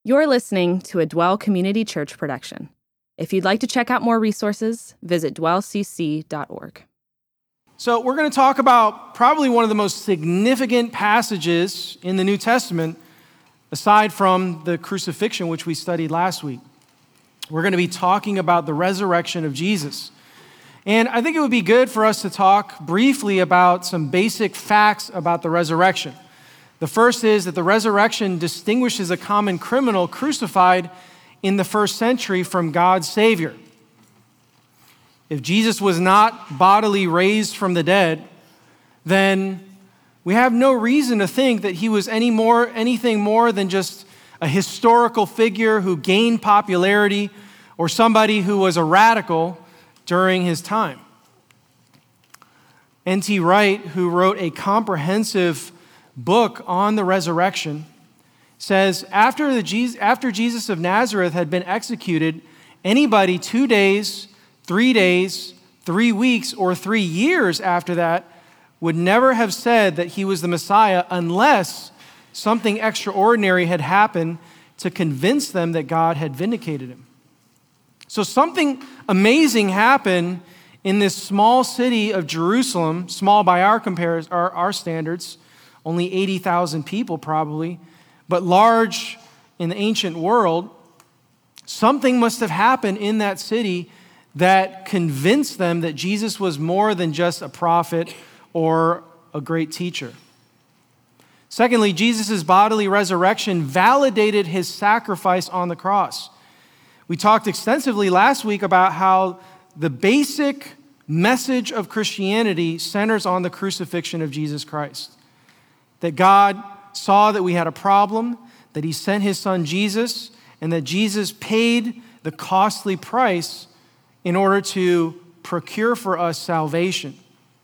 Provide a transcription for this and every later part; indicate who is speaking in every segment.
Speaker 1: You're listening to a Dwell Community Church production. If you'd like to check out more resources, visit dwellcc.org.
Speaker 2: So we're going to talk about probably one of the most significant passages in the New Testament, aside from the crucifixion, which we studied last week. We're going to be talking about the resurrection of Jesus. And I think it would be good for us to talk briefly about some basic facts about the resurrection. The first is that the resurrection distinguishes a common criminal crucified in the first century from God's Savior. If Jesus was not bodily raised from the dead, then we have no reason to think that he was anything more than just a historical figure who gained popularity or somebody who was a radical during his time. N.T. Wright, who wrote a comprehensive book on the resurrection, says, after Jesus of Nazareth had been executed, anybody 2 days, 3 days, 3 weeks, or 3 years after that would never have said that he was the Messiah unless something extraordinary had happened to convince them that God had vindicated him. So something amazing happened in this small city of Jerusalem, small by our standards, only 80,000 people probably, but large in the ancient world. Something must have happened in that city that convinced them that Jesus was more than just a prophet or a great teacher. Secondly, Jesus' bodily resurrection validated his sacrifice on the cross. We talked extensively last week about how the basic message of Christianity centers on the crucifixion of Jesus Christ. That God saw that we had a problem, that he sent his son Jesus, and that Jesus paid the costly price in order to procure for us salvation.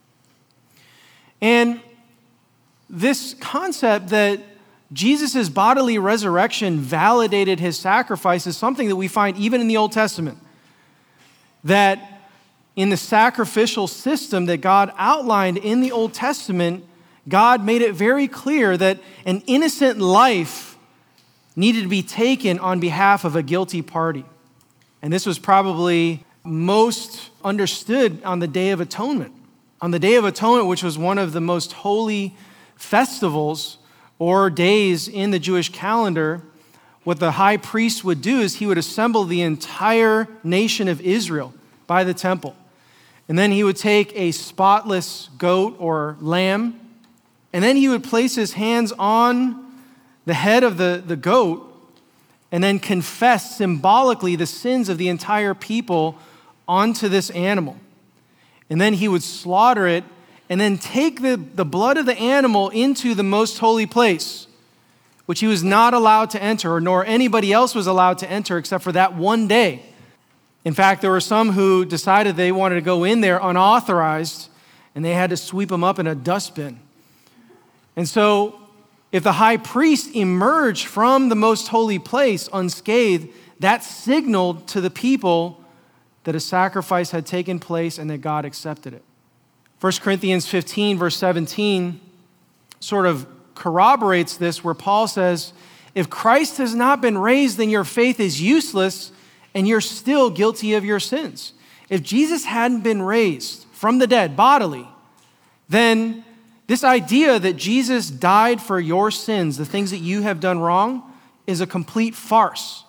Speaker 2: And this concept that Jesus' bodily resurrection validated his sacrifice is something that we find even in the Old Testament. That in the sacrificial system that God outlined in the Old Testament, God made it very clear that an innocent life needed to be taken on behalf of a guilty party. And this was probably most understood on the Day of Atonement. On the Day of Atonement, which was one of the most holy festivals or days in the Jewish calendar, what the high priest would do is he would assemble the entire nation of Israel by the temple. And then he would take a spotless goat or lamb, and then he would place his hands on the head of the goat and then confess symbolically the sins of the entire people onto this animal. And then he would slaughter it and then take the blood of the animal into the most holy place, which he was not allowed to enter, nor anybody else was allowed to enter except for that one day. In fact, there were some who decided they wanted to go in there unauthorized, and they had to sweep them up in a dustbin. And so, if the high priest emerged from the most holy place unscathed, that signaled to the people that a sacrifice had taken place and that God accepted it. 1 Corinthians 15, verse 17, sort of corroborates this, where Paul says, if Christ has not been raised, then your faith is useless and you're still guilty of your sins. If Jesus hadn't been raised from the dead bodily, then this idea that Jesus died for your sins, the things that you have done wrong, is a complete farce.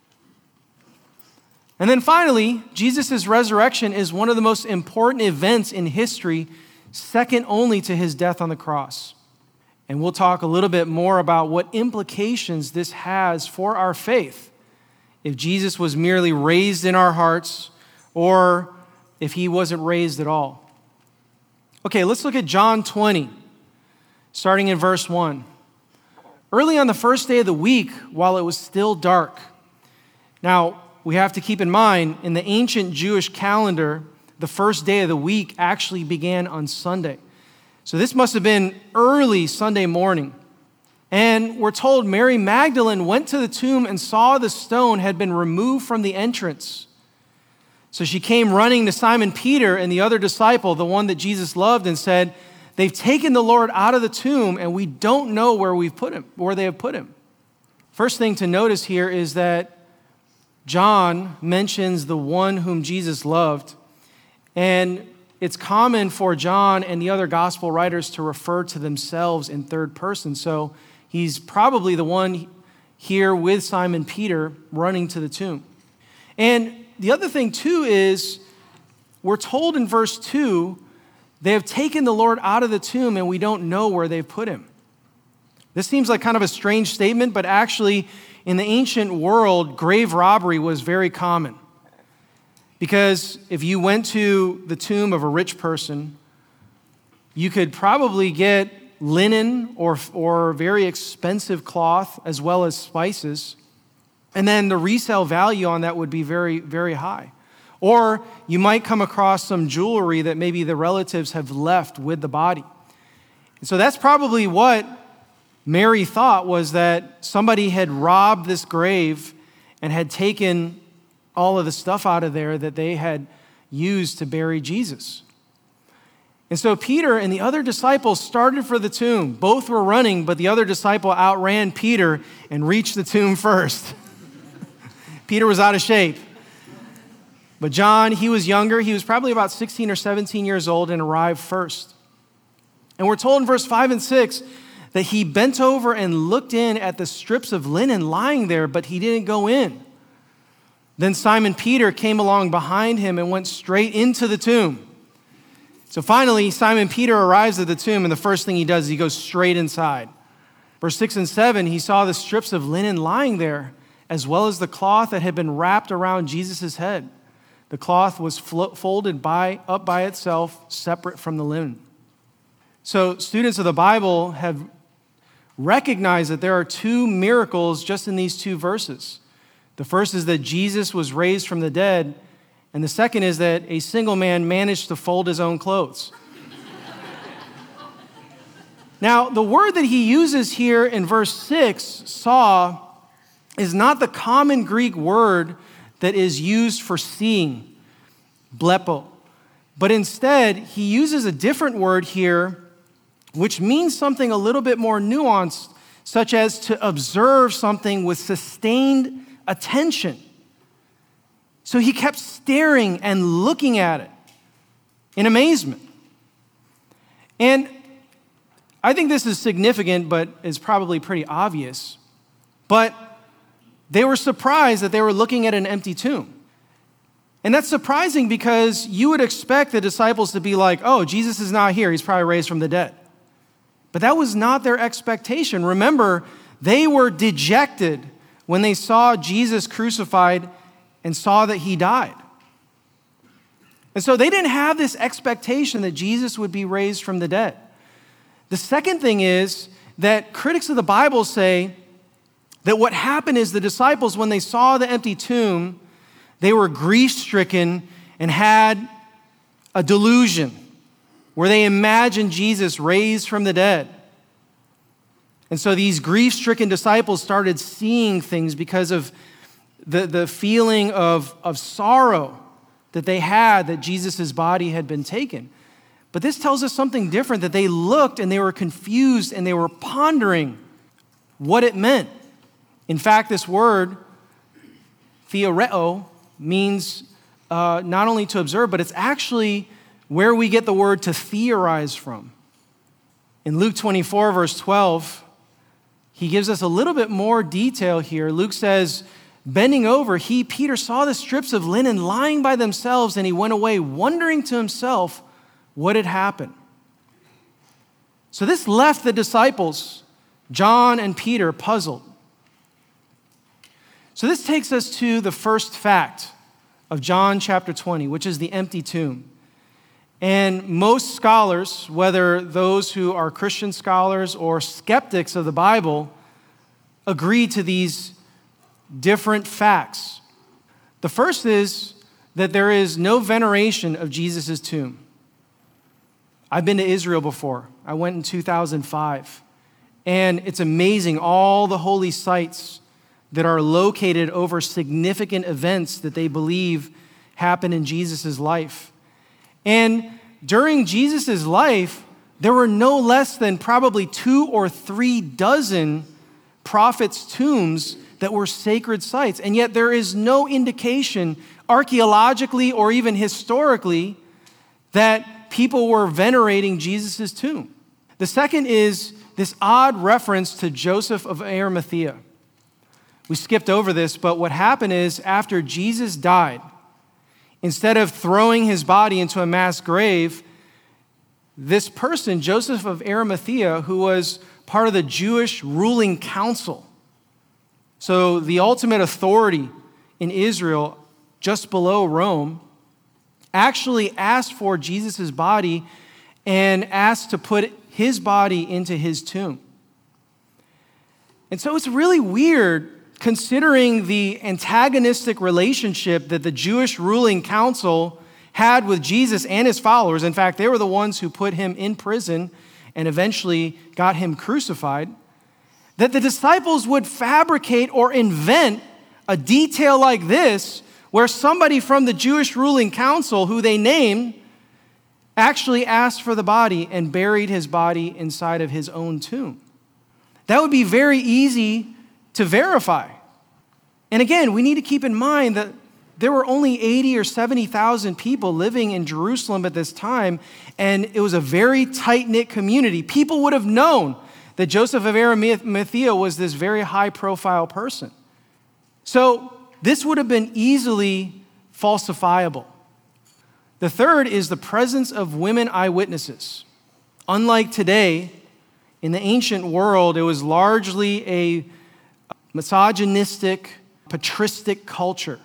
Speaker 2: And then finally, Jesus' resurrection is one of the most important events in history, second only to his death on the cross. And we'll talk a little bit more about what implications this has for our faith. If Jesus was merely raised in our hearts, or if he wasn't raised at all. Okay, let's look at John 20, starting in verse 1. Early on the first day of the week, while it was still dark. Now, we have to keep in mind, in the ancient Jewish calendar, the first day of the week actually began on Sunday. So this must have been early Sunday morning. And we're told Mary Magdalene went to the tomb and saw the stone had been removed from the entrance. So she came running to Simon Peter and the other disciple, the one that Jesus loved, and said, they've taken the Lord out of the tomb and we don't know where they have put him. First thing to notice here is that John mentions the one whom Jesus loved, and it's common for John and the other gospel writers to refer to themselves in third person. So he's probably the one here with Simon Peter running to the tomb. And the other thing too is we're told in verse 2, they have taken the Lord out of the tomb and we don't know where they've put him. This seems like kind of a strange statement, but actually in the ancient world, grave robbery was very common. Because if you went to the tomb of a rich person, you could probably get linen or very expensive cloth as well as spices. And then the resale value on that would be very, very high. Or you might come across some jewelry that maybe the relatives have left with the body. And so that's probably what Mary thought, was that somebody had robbed this grave and had taken all of the stuff out of there that they had used to bury Jesus. And so Peter and the other disciples started for the tomb. Both were running, but the other disciple outran Peter and reached the tomb first. Peter was out of shape. But John, he was younger. He was probably about 16 or 17 years old and arrived first. And we're told in verse 5 and 6 that he bent over and looked in at the strips of linen lying there, but he didn't go in. Then Simon Peter came along behind him and went straight into the tomb. So finally, Simon Peter arrives at the tomb, and the first thing he does is he goes straight inside. Verse 6 and 7, he saw the strips of linen lying there, as well as the cloth that had been wrapped around Jesus' head. The cloth was folded up by itself, separate from the linen. So students of the Bible have recognized that there are two miracles just in these two verses. The first is that Jesus was raised from the dead, and the second is that a single man managed to fold his own clothes. Now, the word that he uses here in verse 6, saw, is not the common Greek word that is used for seeing, blepo. But instead, he uses a different word here, which means something a little bit more nuanced, such as to observe something with sustained attention. So he kept staring and looking at it in amazement. And I think this is significant, but is probably pretty obvious. But they were surprised that they were looking at an empty tomb. And that's surprising because you would expect the disciples to be like, oh, Jesus is not here. He's probably raised from the dead. But that was not their expectation. Remember, they were dejected when they saw Jesus crucified and saw that he died. And so they didn't have this expectation that Jesus would be raised from the dead. The second thing is that critics of the Bible say that what happened is the disciples, when they saw the empty tomb, they were grief-stricken and had a delusion where they imagined Jesus raised from the dead. And so these grief-stricken disciples started seeing things because of the feeling of sorrow that they had that Jesus' body had been taken. But this tells us something different, that they looked and they were confused and they were pondering what it meant. In fact, this word, theoreo, means not only to observe, but it's actually where we get the word to theorize from. In Luke 24, verse 12, he gives us a little bit more detail here. Luke says, bending over, Peter, saw the strips of linen lying by themselves, and he went away wondering to himself what had happened. So this left the disciples, John and Peter, puzzled. So this takes us to the first fact of John chapter 20, which is the empty tomb. And most scholars, whether those who are Christian scholars or skeptics of the Bible, agree to these different facts. The first is that there is no veneration of Jesus' tomb. I've been to Israel before. I went in 2005. And it's amazing, all the holy sites that are located over significant events that they believe happened in Jesus' life. And during Jesus' life, there were no less than probably 2 or 3 dozen prophets' tombs that were sacred sites. And yet there is no indication, archaeologically or even historically, that people were venerating Jesus' tomb. The second is this odd reference to Joseph of Arimathea. We skipped over this, but what happened is after Jesus died, instead of throwing his body into a mass grave, this person, Joseph of Arimathea, who was part of the Jewish ruling council, so the ultimate authority in Israel, just below Rome, actually asked for Jesus' body and asked to put his body into his tomb. And so it's really weird considering the antagonistic relationship that the Jewish ruling council had with Jesus and his followers. In fact, they were the ones who put him in prison and eventually got him crucified, that the disciples would fabricate or invent a detail like this where somebody from the Jewish ruling council, who they named, actually asked for the body and buried his body inside of his own tomb. That would be very easy to verify. And again, we need to keep in mind that there were only 80 or 70,000 people living in Jerusalem at this time, and it was a very tight-knit community. People would have known that Joseph of Arimathea was this very high-profile person. So this would have been easily falsifiable. The third is the presence of women eyewitnesses. Unlike today, in the ancient world, it was largely a misogynistic, patristic culture.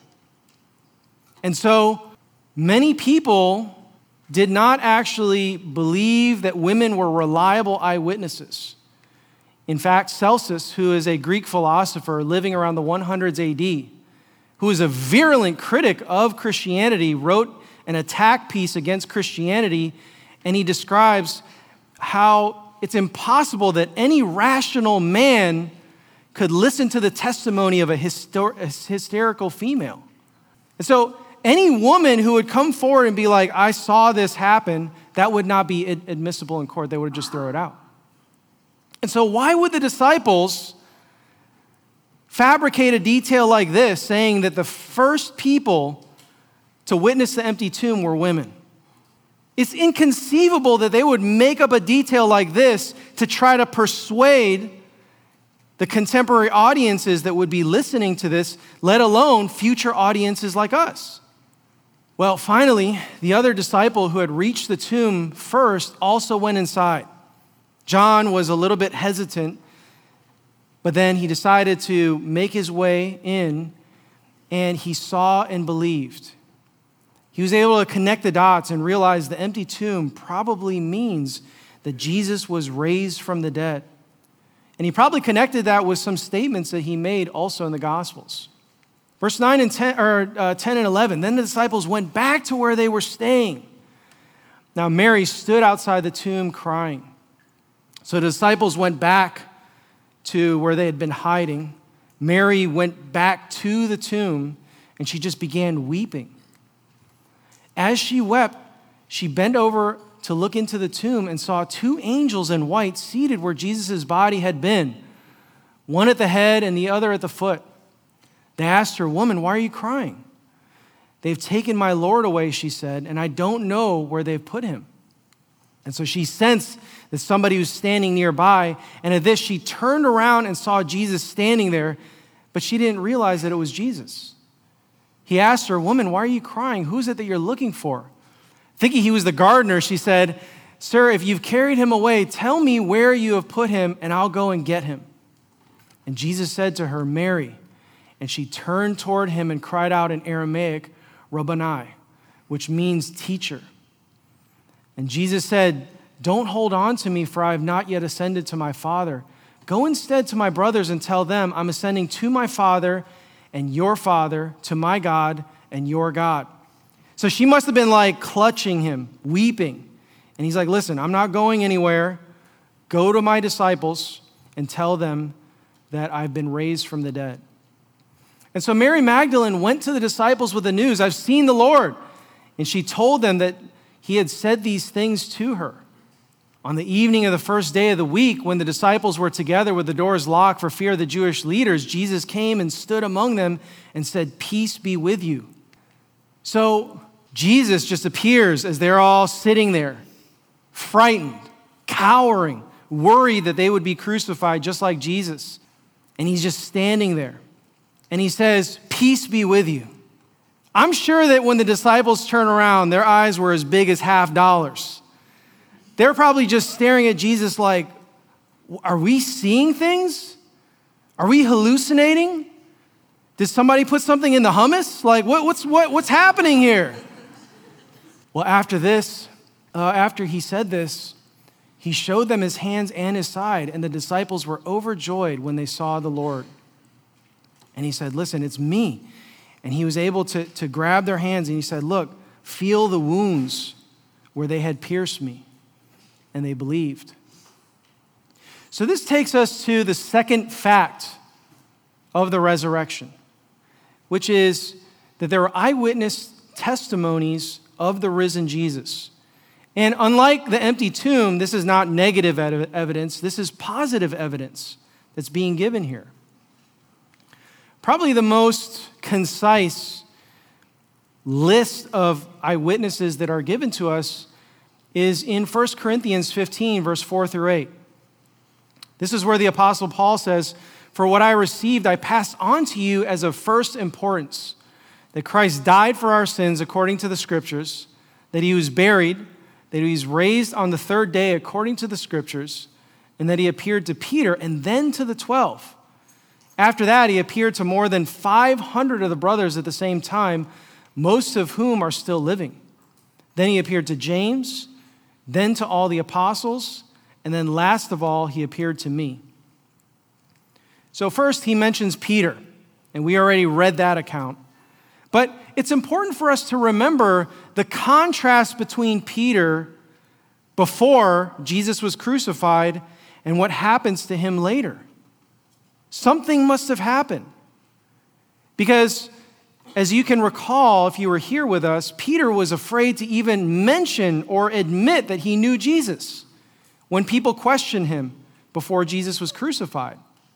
Speaker 2: And so many people did not actually believe that women were reliable eyewitnesses. In fact, Celsus, who is a Greek philosopher living around the 100s AD, who is a virulent critic of Christianity, wrote an attack piece against Christianity, and he describes how it's impossible that any rational man could listen to the testimony of a hysterical female. And so any woman who would come forward and be like, I saw this happen, that would not be admissible in court. They would just throw it out. And so why would the disciples fabricate a detail like this, saying that the first people to witness the empty tomb were women? It's inconceivable that they would make up a detail like this to try to persuade the contemporary audiences that would be listening to this, let alone future audiences like us. Well, finally, the other disciple who had reached the tomb first also went inside. John was a little bit hesitant, but then he decided to make his way in, and he saw and believed. He was able to connect the dots and realize the empty tomb probably means that Jesus was raised from the dead. And he probably connected that with some statements that he made also in the Gospels. Verse 9 and 10, 10 and 11, then the disciples went back to where they were staying. Now Mary stood outside the tomb crying. So the disciples went back to where they had been hiding. Mary went back to the tomb, and she just began weeping. As she wept, she bent over to look into the tomb and saw two angels in white seated where Jesus' body had been, one at the head and the other at the foot. They asked her, "Woman, why are you crying?" "They've taken my Lord away," she said, "and I don't know where they've put him." And so she sensed that somebody was standing nearby, and at this she turned around and saw Jesus standing there, but she didn't realize that it was Jesus. He asked her, "Woman, why are you crying? Who is it that you're looking for?" Thinking he was the gardener, she said, "Sir, if you've carried him away, tell me where you have put him, and I'll go and get him." And Jesus said to her, "Mary." And she turned toward him and cried out in Aramaic, "Rabboni," which means teacher. And Jesus said, "Don't hold on to me, for I have not yet ascended to my Father. Go instead to my brothers and tell them, I'm ascending to my Father and your Father, to my God and your God." So she must have been like clutching him, weeping. And he's like, "Listen, I'm not going anywhere. Go to my disciples and tell them that I've been raised from the dead." And so Mary Magdalene went to the disciples with the news, "I've seen the Lord." And she told them that he had said these things to her. On the evening of the first day of the week, when the disciples were together with the doors locked for fear of the Jewish leaders, Jesus came and stood among them and said, "Peace be with you." So Jesus just appears as they're all sitting there, frightened, cowering, worried that they would be crucified just like Jesus. And he's just standing there. And he says, "Peace be with you." I'm sure that when the disciples turn around, their eyes were as big as $50. They're probably just staring at Jesus like, are we seeing things? Are we hallucinating? Did somebody put something in the hummus? Like, what's happening here? Well, after he said this, he showed them his hands and his side, and the disciples were overjoyed when they saw the Lord. And he said, "Listen, it's me." And he was able to grab their hands, and he said, "Look, feel the wounds where they had pierced me." And they believed. So this takes us to the second fact of the resurrection, which is that there are eyewitness testimonies of the risen Jesus. And unlike the empty tomb, this is not negative evidence. This is positive evidence that's being given here. Probably the most concise list of eyewitnesses that are given to us is in 1 Corinthians 15, verse 4 through 8. This is where the Apostle Paul says, "For what I received, I passed on to you as of first importance, that Christ died for our sins according to the Scriptures, that he was buried, that he was raised on the third day according to the Scriptures, and that he appeared to Peter and then to the 12. After that, he appeared to more than 500 of the brothers at the same time, most of whom are still living. Then he appeared to James, then to all the apostles, and then last of all, he appeared to me." So first, he mentions Peter, and we already read that account. But it's important for us to remember the contrast between Peter before Jesus was crucified and what happens to him later. Something must have happened. Because as you can recall, if you were here with us, Peter was afraid to even mention or admit that he knew Jesus when people questioned him before Jesus was crucified.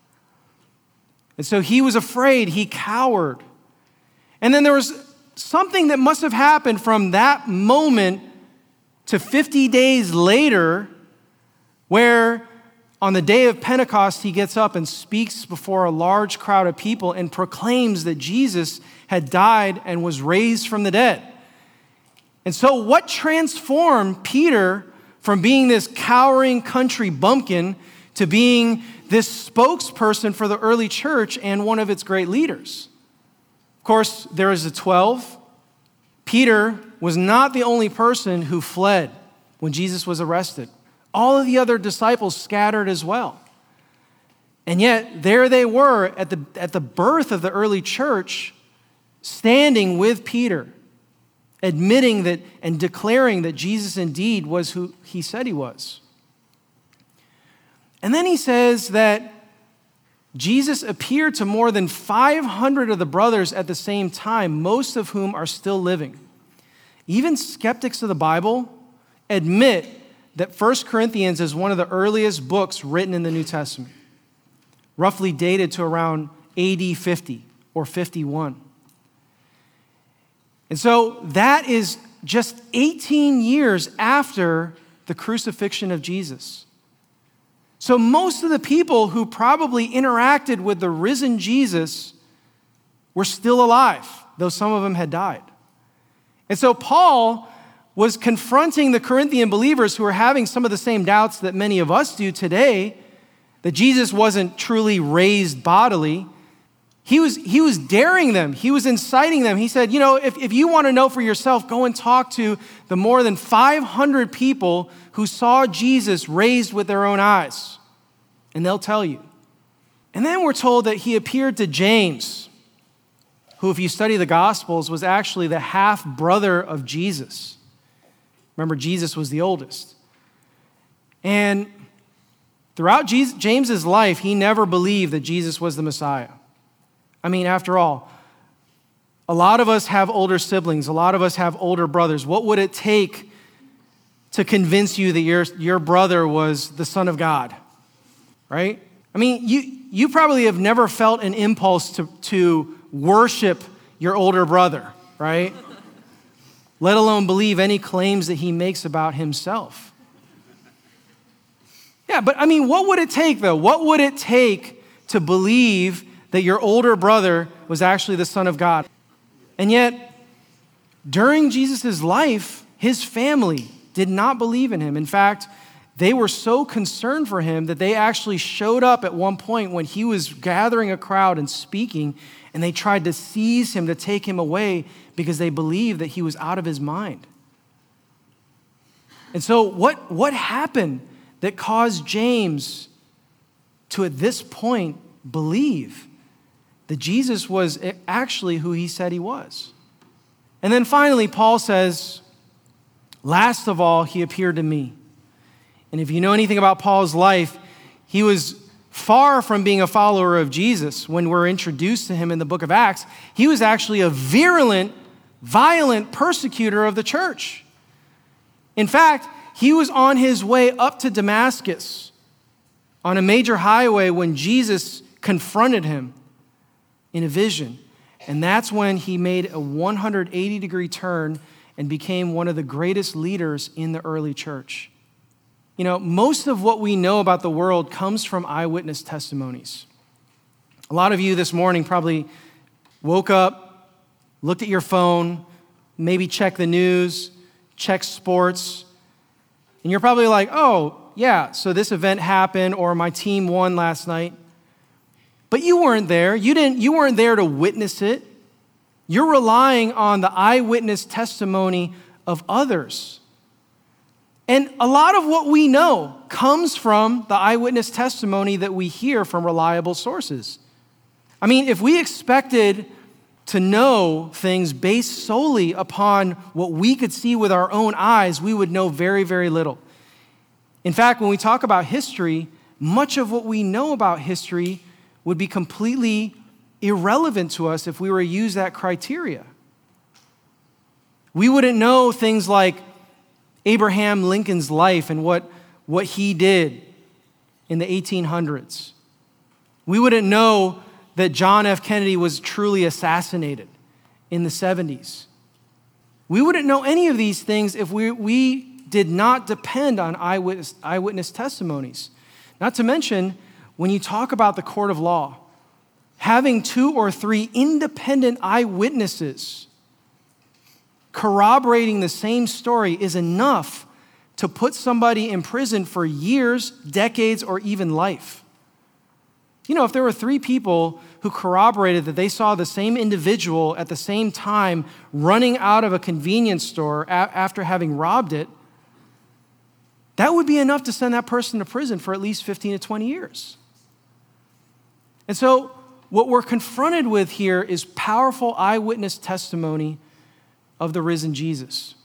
Speaker 2: And so he was afraid, he cowered. And then there was something that must have happened from that moment to 50 days later, where on the day of Pentecost, he gets up and speaks before a large crowd of people and proclaims that Jesus had died and was raised from the dead. And so what transformed Peter from being this cowering country bumpkin to being this spokesperson for the early church and one of its great leaders? Of course, there is the 12. Peter was not the only person who fled when Jesus was arrested. All of the other disciples scattered as well. And yet, there they were at the birth of the early church, standing with Peter, admitting that and declaring that Jesus indeed was who he said he was. And then he says that Jesus appeared to more than 500 of the brothers at the same time, most of whom are still living. Even skeptics of the Bible admit that 1 Corinthians is one of the earliest books written in the New Testament, roughly dated to around AD 50 or 51. And so that is just 18 years after the crucifixion of Jesus. So most of the people who probably interacted with the risen Jesus were still alive, though some of them had died. And so Paul was confronting the Corinthian believers who were having some of the same doubts that many of us do today, that Jesus wasn't truly raised bodily. He was daring them. He was inciting them. He said, if you want to know for yourself, go and talk to the more than 500 people who saw Jesus raised with their own eyes, and they'll tell you. And then we're told that he appeared to James, who, if you study the Gospels, was actually the half-brother of Jesus. Remember, Jesus was the oldest. And throughout James's life, he never believed that Jesus was the Messiah. I mean, after all, a lot of us have older siblings. A lot of us have older brothers. What would it take to convince you that your brother was the Son of God, right? I mean, you probably have never felt an impulse to worship your older brother, right? Let alone believe any claims that he makes about himself. Yeah, but I mean, what would it take, though? What would it take to believe that your older brother was actually the Son of God? And yet, during Jesus' life, his family did not believe in him. In fact, they were so concerned for him that they actually showed up at one point when he was gathering a crowd and speaking, and they tried to seize him to take him away because they believed that he was out of his mind. And so what happened that caused James to, at this point, believe that Jesus was actually who he said he was? And then finally, Paul says, last of all, he appeared to me. And if you know anything about Paul's life, he was far from being a follower of Jesus. When we're introduced to him in the book of Acts, he was actually a virulent, violent persecutor of the church. In fact, he was on his way up to Damascus on a major highway when Jesus confronted him in a vision. And that's when he made a 180-degree turn and became one of the greatest leaders in the early church. You know, most of what we know about the world comes from eyewitness testimonies. A lot of you this morning probably woke up, looked at your phone, maybe checked the news, checked sports, and you're probably like, oh, yeah, so this event happened, or my team won last night. But you weren't there. You weren't there to witness it. You're relying on the eyewitness testimony of others. And a lot of what we know comes from the eyewitness testimony that we hear from reliable sources. I mean, if we expected to know things based solely upon what we could see with our own eyes, we would know very, very little. In fact, when we talk about history, much of what we know about history would be completely irrelevant to us if we were to use that criteria. We wouldn't know things like Abraham Lincoln's life and what he did in the 1800s. We wouldn't know that John F. Kennedy was truly assassinated in the 70s. We wouldn't know any of these things if we did not depend on eyewitness testimonies. Not to mention, when you talk about the court of law, having 2 or 3 independent eyewitnesses corroborating the same story is enough to put somebody in prison for years, decades, or even life. You know, if there were 3 people who corroborated that they saw the same individual at the same time running out of a convenience store after having robbed it, that would be enough to send that person to prison for at least 15 to 20 years. And so what we're confronted with here is powerful eyewitness testimony of the risen Jesus.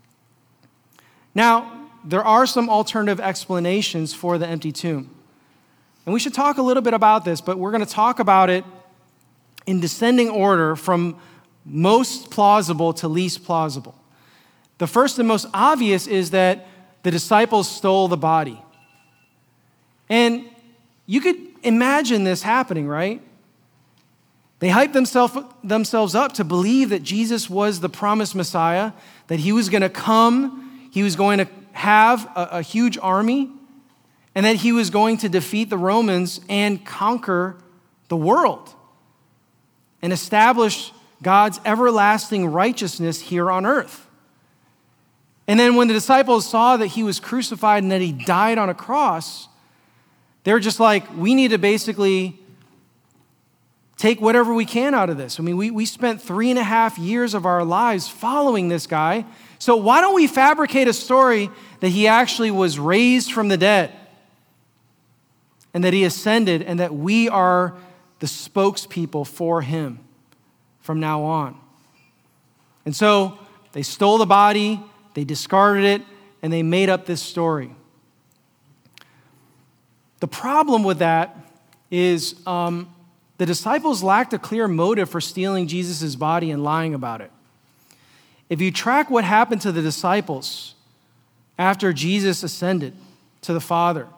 Speaker 2: Now, there are some alternative explanations for the empty tomb. And we should talk a little bit about this, but we're going to talk about it in descending order from most plausible to least plausible. The first and most obvious is that the disciples stole the body. And you could imagine this happening, right? They hyped themselves up to believe that Jesus was the promised Messiah, that he was going to come, he was going to have a huge army, and that he was going to defeat the Romans and conquer the world and establish God's everlasting righteousness here on earth. And then when the disciples saw that he was crucified and that he died on a cross, they're just like, we need to basically take whatever we can out of this. I mean, we spent 3.5 years of our lives following this guy. So why don't we fabricate a story that he actually was raised from the dead and that he ascended and that we are the spokespeople for him from now on. And so they stole the body, they discarded it, and they made up this story. The problem with that is the disciples lacked a clear motive for stealing Jesus' body and lying about it. If you track what happened to the disciples after Jesus ascended to the Father.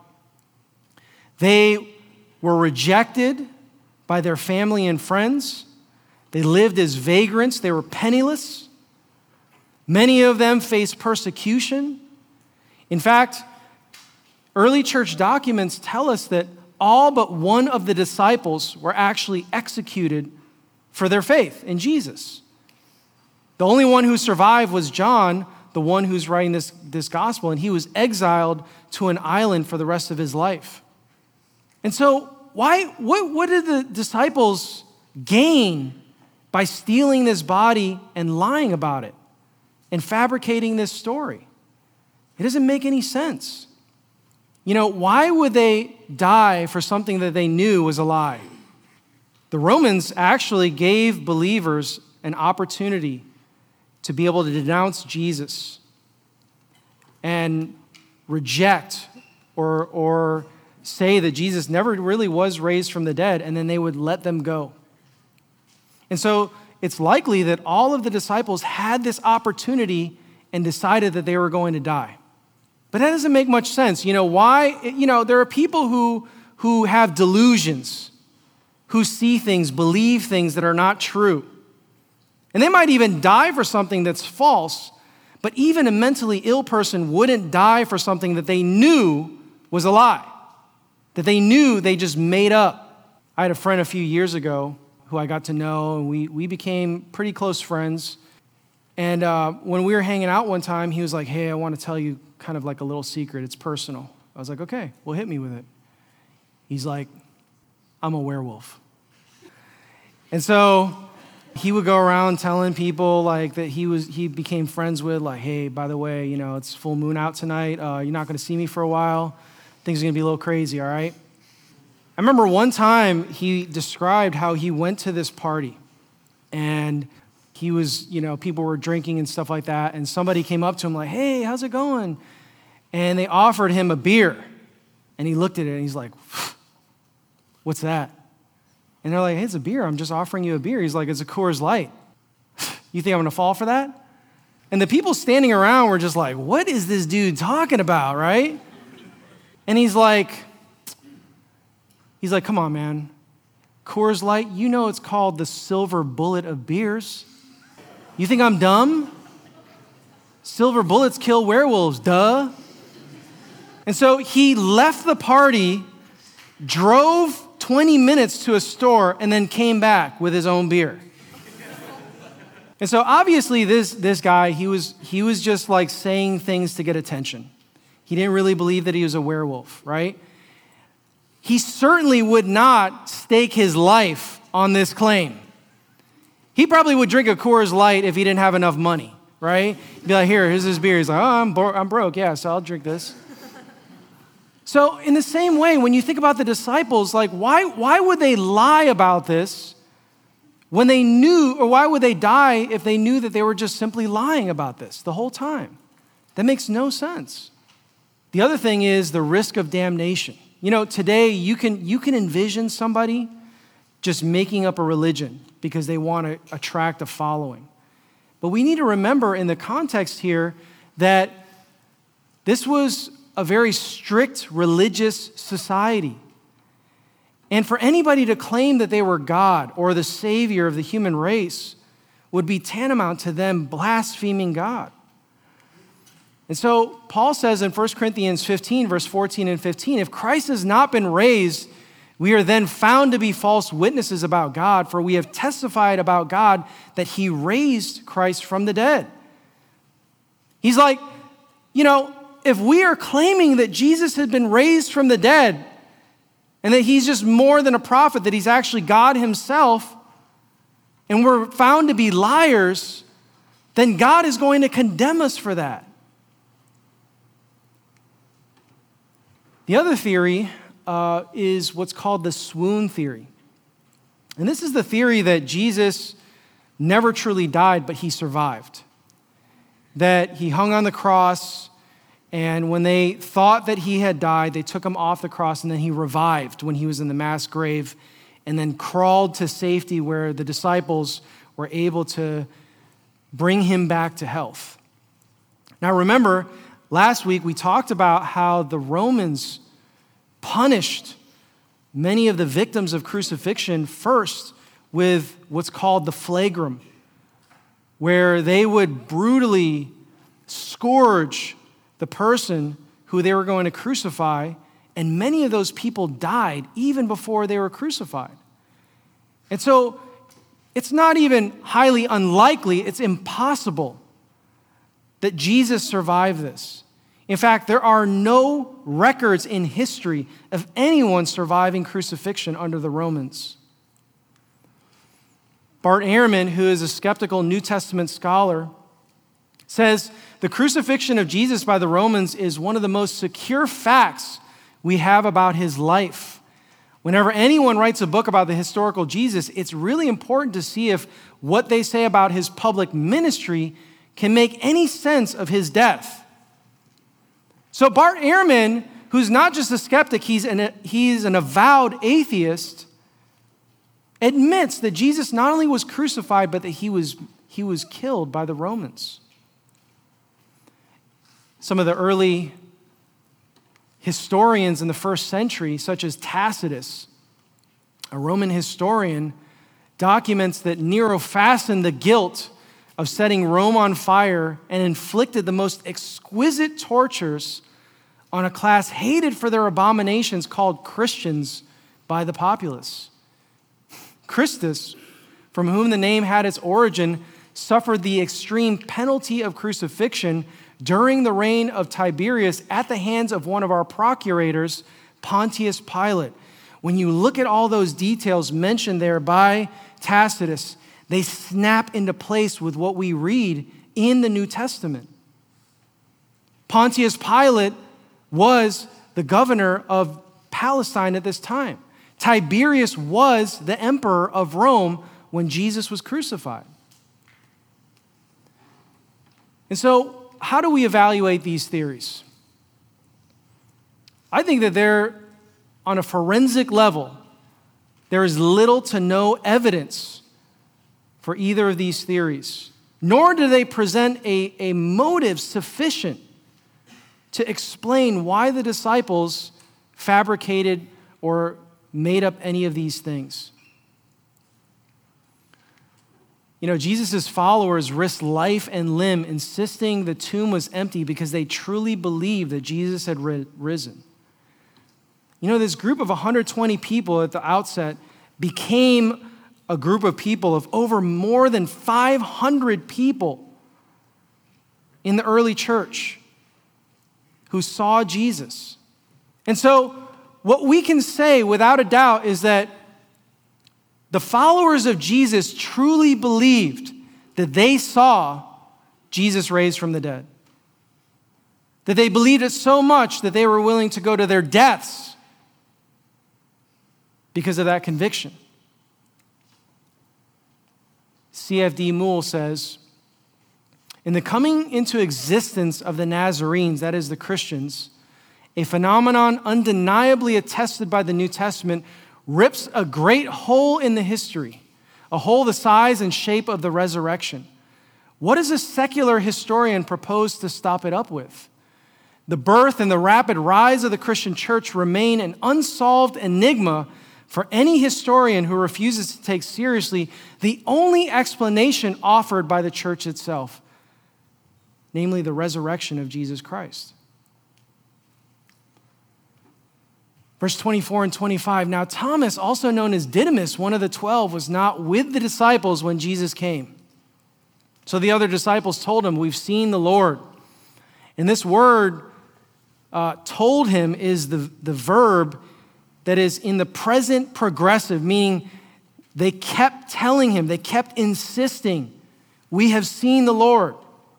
Speaker 2: They were rejected by their family and friends. They lived as vagrants. They were penniless. Many of them faced persecution. In fact, early church documents tell us that all but one of the disciples were actually executed for their faith in Jesus. The only one who survived was John, the one who's writing this gospel, and he was exiled to an island for the rest of his life. And so, what did the disciples gain by stealing this body and lying about it and fabricating this story? It doesn't make any sense. Why would they die for something that they knew was a lie? The Romans actually gave believers an opportunity to be able to denounce Jesus and reject or say that Jesus never really was raised from the dead, and then they would let them go. And so it's likely that all of the disciples had this opportunity and decided that they were going to die. But that doesn't make much sense. Why? There are people who have delusions, who see things, believe things that are not true. And they might even die for something that's false, but even a mentally ill person wouldn't die for something that they knew was a lie, that they knew they just made up. I had a friend a few years ago who I got to know, and we became pretty close friends. And when we were hanging out one time, he was like, hey, I want to tell you kind of like a little secret. It's personal. I was like, okay, well, hit me with it. He's like, I'm a werewolf. And so he would go around telling people like that he became friends with, like, hey, by the way, it's full moon out tonight. You're not going to see me for a while. Things are going to be a little crazy, all right? I remember one time he described how he went to this party and he was, people were drinking and stuff like that, and somebody came up to him like, hey, how's it going? And they offered him a beer, and he looked at it and he's like, what's that? And they're like, hey, it's a beer. I'm just offering you a beer. He's like, it's a Coors Light. You think I'm going to fall for that? And the people standing around were just like, what is this dude talking about, right? And he's like, come on, man. Coors Light, it's called the silver bullet of beers. You think I'm dumb? Silver bullets kill werewolves, duh. And so he left the party, drove 20 minutes to a store, and then came back with his own beer. And so obviously this guy, he was just like saying things to get attention. He didn't really believe that he was a werewolf, right? He certainly would not stake his life on this claim. He probably would drink a Coors Light if he didn't have enough money, right? He'd be like, here's this beer. He's like, oh, I'm broke. Yeah, so I'll drink this. So in the same way, when you think about the disciples, like why would they lie about this when they knew, or why would they die if they knew that they were just simply lying about this the whole time? That makes no sense. The other thing is the risk of damnation. Today you can envision somebody just making up a religion because they want to attract a following. But we need to remember in the context here that this was a very strict religious society. And for anybody to claim that they were God or the savior of the human race would be tantamount to them blaspheming God. And so Paul says in 1 Corinthians 15, verse 14 and 15, if Christ has not been raised, we are then found to be false witnesses about God, for we have testified about God that he raised Christ from the dead. He's like, if we are claiming that Jesus had been raised from the dead and that he's just more than a prophet, that he's actually God himself, and we're found to be liars, then God is going to condemn us for that. The other theory is what's called the swoon theory. And this is the theory that Jesus never truly died, but he survived. That he hung on the cross, and when they thought that he had died, they took him off the cross, and then he revived when he was in the mass grave, and then crawled to safety where the disciples were able to bring him back to health. Now remember, Last week, we talked about how the Romans punished many of the victims of crucifixion first with what's called the flagrum, where they would brutally scourge the person who they were going to crucify, and many of those people died even before they were crucified. And so it's not even highly unlikely, it's impossible that Jesus survived this. In fact, there are no records in history of anyone surviving crucifixion under the Romans. Bart Ehrman, who is a skeptical New Testament scholar, says the crucifixion of Jesus by the Romans is one of the most secure facts we have about his life. Whenever anyone writes a book about the historical Jesus, it's really important to see if what they say about his public ministry can make any sense of his death. So Bart Ehrman, who's not just a skeptic, he's an avowed atheist, admits that Jesus not only was crucified, but that he was killed by the Romans. Some of the early historians in the first century, such as Tacitus, a Roman historian, documents that Nero fastened the guilt of setting Rome on fire and inflicted the most exquisite tortures on a class hated for their abominations called Christians by the populace. Christus, from whom the name had its origin, suffered the extreme penalty of crucifixion during the reign of Tiberius at the hands of one of our procurators, Pontius Pilate. When you look at all those details mentioned there by Tacitus, they snap into place with what we read in the New Testament. Pontius Pilate was the governor of Palestine at this time. Tiberius was the emperor of Rome when Jesus was crucified. And so, how do we evaluate these theories? I think that on a forensic level, there is little to no evidence for either of these theories, nor do they present a motive sufficient to explain why the disciples fabricated or made up any of these things. You know, Jesus' followers risked life and limb insisting the tomb was empty because they truly believed that Jesus had risen. You know, this group of 120 people at the outset became a group of people of over more than 500 people in the early church who saw Jesus. And so what we can say without a doubt is that the followers of Jesus truly believed that they saw Jesus raised from the dead. That they believed it so much that they were willing to go to their deaths because of that conviction. C.F.D. Moule says, in the coming into existence of the Nazarenes, that is the Christians, a phenomenon undeniably attested by the New Testament rips a great hole in the history, a hole the size and shape of the resurrection. What does a secular historian propose to stop it up with? The birth and the rapid rise of the Christian church remain an unsolved enigma for any historian who refuses to take seriously the only explanation offered by the church itself, namely the resurrection of Jesus Christ. Verse 24 and 25, now Thomas, also known as Didymus, one of the 12, was not with the disciples when Jesus came. So the other disciples told him, we've seen the Lord. And this word told him is the verb that is in the present progressive, meaning they kept telling him, they kept insisting, we have seen the Lord.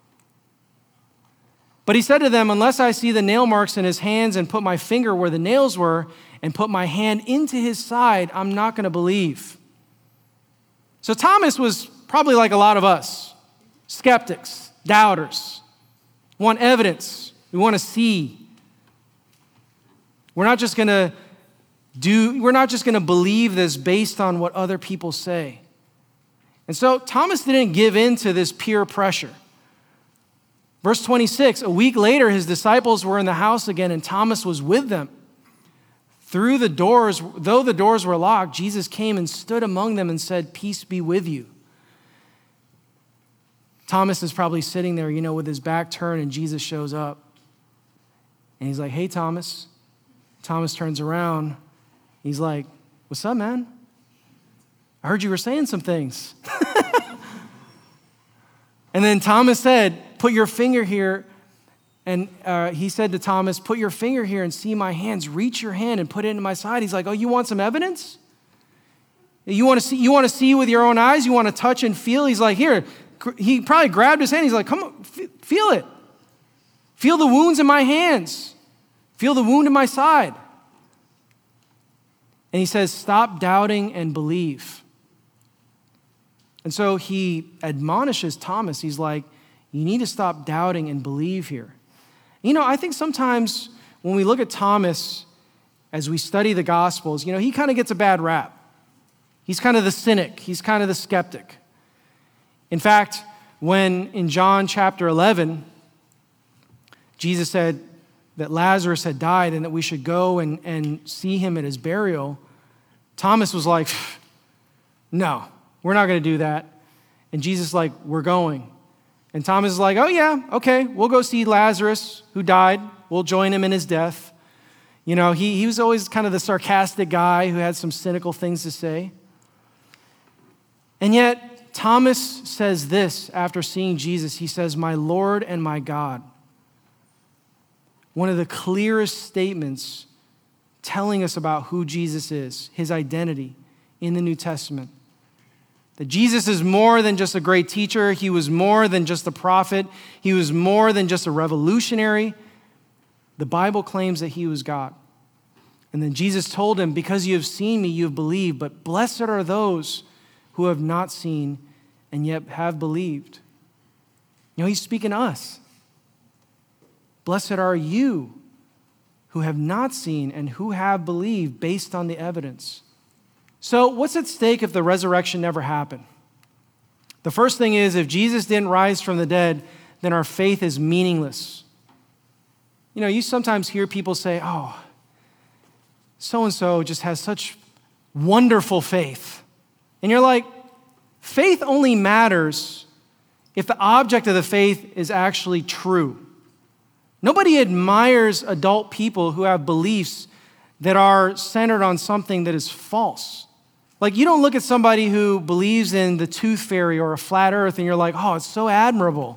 Speaker 2: But he said to them, unless I see the nail marks in his hands and put my finger where the nails were and put my hand into his side, I'm not going to believe. So Thomas was probably like a lot of us, skeptics, doubters, want evidence, we want to see. We're not just going to believe this based on what other people say. And so Thomas didn't give in to this peer pressure. Verse 26, a week later, his disciples were in the house again, and Thomas was with them. Though the doors were locked, Jesus came and stood among them and said, "Peace be with you." Thomas is probably sitting there, with his back turned, and Jesus shows up. And he's like, "Hey, Thomas." Thomas turns around. He's like, "What's up, man? I heard you were saying some things." And then Thomas said, "Put your finger here." And he said to Thomas, "Put your finger here and see my hands. Reach your hand and put it into my side." He's like, "Oh, you want some evidence? You want to see with your own eyes? You want to touch and feel?" He's like, "Here." He probably grabbed his hand. He's like, "Come on, feel it. Feel the wounds in my hands. Feel the wound in my side." And he says, "Stop doubting and believe." And so he admonishes Thomas. He's like, "You need to stop doubting and believe here." I think sometimes when we look at Thomas as we study the Gospels, he kind of gets a bad rap. He's kind of the cynic. He's kind of the skeptic. In fact, when in John chapter 11, Jesus said that Lazarus had died and that we should go and see him at his burial, Thomas was like, "No, we're not going to do that." And Jesus is like, "We're going." And Thomas is like, "Oh yeah, okay, we'll go see Lazarus who died. We'll join him in his death." He was always kind of the sarcastic guy who had some cynical things to say. And yet, Thomas says this after seeing Jesus. He says, "My Lord and my God." One of the clearest statements telling us about who Jesus is, his identity in the New Testament. That Jesus is more than just a great teacher. He was more than just a prophet. He was more than just a revolutionary. The Bible claims that he was God. And then Jesus told him, "Because you have seen me, you have believed. But blessed are those who have not seen and yet have believed." He's speaking to us. Blessed are you who have not seen and who have believed based on the evidence. So what's at stake if the resurrection never happened? The first thing is, if Jesus didn't rise from the dead, then our faith is meaningless. You sometimes hear people say, "Oh, so-and-so just has such wonderful faith." And you're like, faith only matters if the object of the faith is actually true. Nobody admires adult people who have beliefs that are centered on something that is false. Like, you don't look at somebody who believes in the tooth fairy or a flat earth and you're like, "Oh, it's so admirable."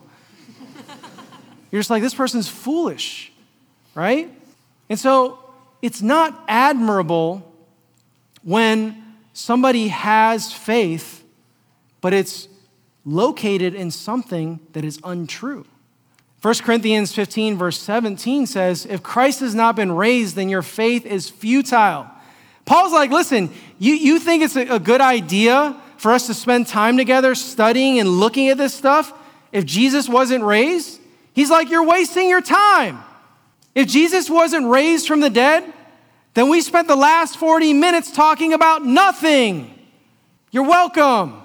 Speaker 2: You're just like, this person's foolish, right? And so it's not admirable when somebody has faith, but it's located in something that is untrue. 1 Corinthians 15, verse 17 says, "If Christ has not been raised, then your faith is futile." Paul's like, listen, you think it's a good idea for us to spend time together studying and looking at this stuff if Jesus wasn't raised? He's like, you're wasting your time. If Jesus wasn't raised from the dead, then we spent the last 40 minutes talking about nothing. You're welcome.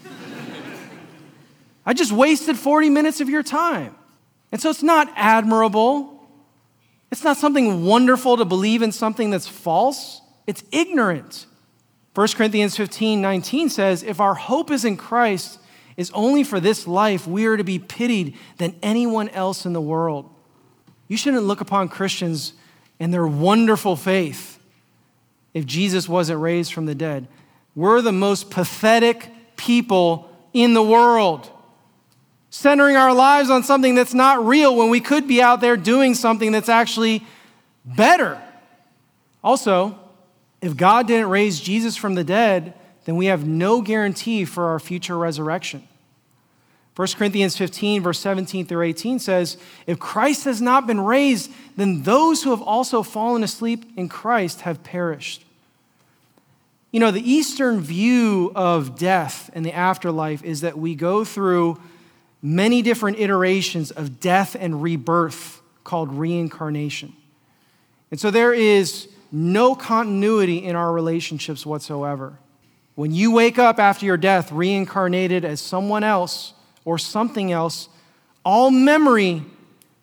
Speaker 2: I just wasted 40 minutes of your time. And so it's not admirable. It's not something wonderful to believe in something that's false. It's ignorant. 1 Corinthians 15:19 says, "If our hope is in Christ is only for this life, we are to be pitied than anyone else in the world." You shouldn't look upon Christians and their wonderful faith if Jesus wasn't raised from the dead. We're the most pathetic people in the world, centering our lives on something that's not real when we could be out there doing something that's actually better. Also, if God didn't raise Jesus from the dead, then we have no guarantee for our future resurrection. 1 Corinthians 15, verse 17 through 18 says, "If Christ has not been raised, then those who have also fallen asleep in Christ have perished." The Eastern view of death and the afterlife is that we go through many different iterations of death and rebirth called reincarnation. And so there is no continuity in our relationships whatsoever. When you wake up after your death, reincarnated as someone else or something else, all memory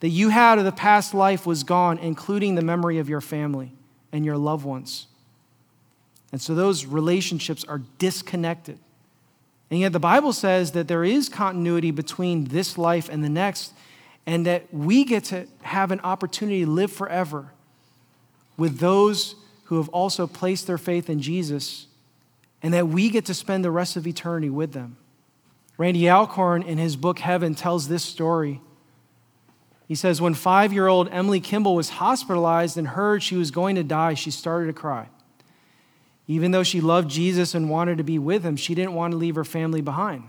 Speaker 2: that you had of the past life was gone, including the memory of your family and your loved ones. And so those relationships are disconnected. And yet the Bible says that there is continuity between this life and the next, and that we get to have an opportunity to live forever with those who have also placed their faith in Jesus, and that we get to spend the rest of eternity with them. Randy Alcorn, in his book Heaven, tells this story. He says, when 5-year-old Emily Kimball was hospitalized and heard she was going to die, she started to cry. Even though she loved Jesus and wanted to be with him, she didn't want to leave her family behind.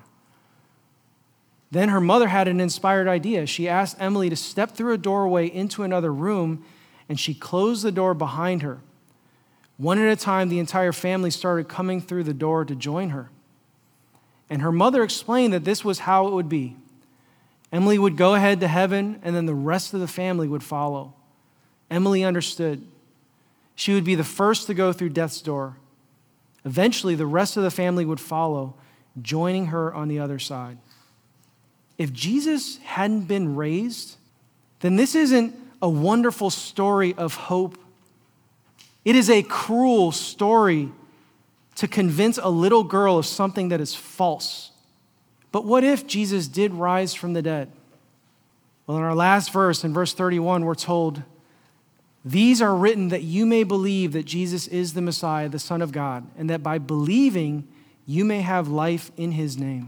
Speaker 2: Then her mother had an inspired idea. She asked Emily to step through a doorway into another room, and she closed the door behind her. One at a time, the entire family started coming through the door to join her. And her mother explained that this was how it would be. Emily would go ahead to heaven, and then the rest of the family would follow. Emily understood. She would be the first to go through death's door. Eventually, the rest of the family would follow, joining her on the other side. If Jesus hadn't been raised, then this isn't a wonderful story of hope. It is a cruel story to convince a little girl of something that is false. But what if Jesus did rise from the dead? Well, in our last verse, in verse 31, we're told, these are written that you may believe that Jesus is the Messiah, the Son of God, and that by believing you may have life in his name.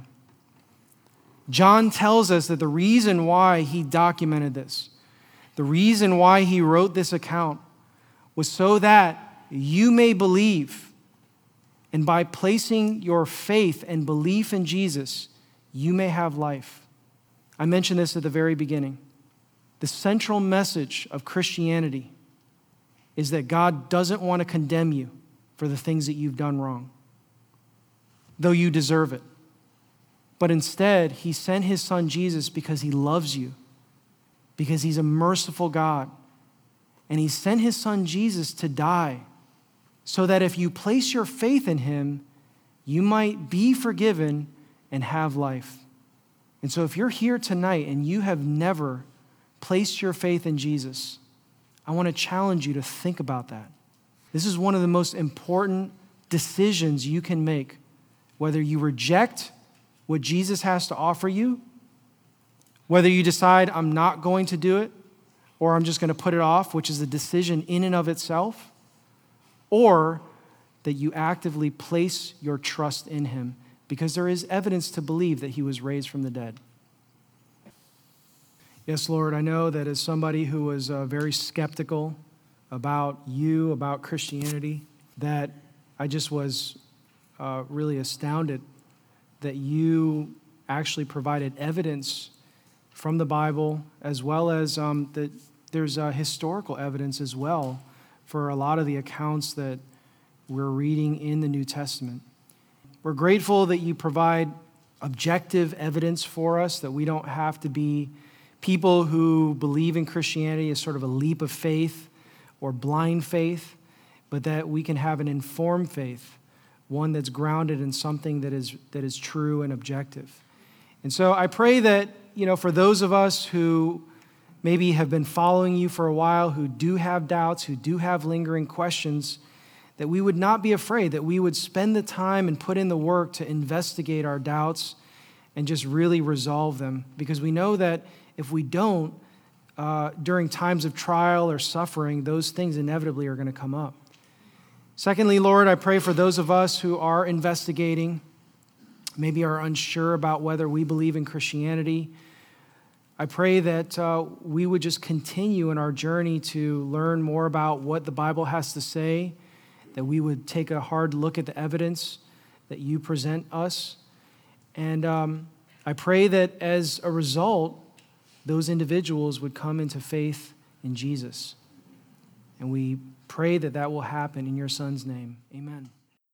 Speaker 2: John tells us that the reason why he documented this, the reason why he wrote this account, was so that you may believe. And by placing your faith and belief in Jesus, you may have life. I mentioned this at the very beginning. The central message of Christianity is that God doesn't want to condemn you for the things that you've done wrong, though you deserve it. But instead, he sent his son Jesus because he loves you, because he's a merciful God. And he sent his son Jesus to die so that if you place your faith in him, you might be forgiven and have life. And so if you're here tonight and you have never placed your faith in Jesus, I want to challenge you to think about that. This is one of the most important decisions you can make, whether you reject what Jesus has to offer you, whether you decide I'm not going to do it, or I'm just going to put it off, which is a decision in and of itself, or that you actively place your trust in him, because there is evidence to believe that he was raised from the dead. Yes, Lord, I know that as somebody who was very skeptical about you, about Christianity, that I just was really astounded that you actually provided evidence from the Bible, as well as that there's historical evidence as well for a lot of the accounts that we're reading in the New Testament. We're grateful that you provide objective evidence for us, that we don't have to be people who believe in Christianity as sort of a leap of faith or blind faith, but that we can have an informed faith, one that's grounded in something that is true and objective. And so I pray that, for those of us who maybe have been following you for a while, who do have doubts, who do have lingering questions, that we would not be afraid, that we would spend the time and put in the work to investigate our doubts and just really resolve them. Because we know that if we don't, during times of trial or suffering, those things inevitably are going to come up. Secondly, Lord, I pray for those of us who are investigating, maybe are unsure about whether we believe in Christianity. I pray that we would just continue in our journey to learn more about what the Bible has to say, that we would take a hard look at the evidence that you present us. And I pray that as a result, those individuals would come into faith in Jesus. And we pray that that will happen in your Son's name. Amen.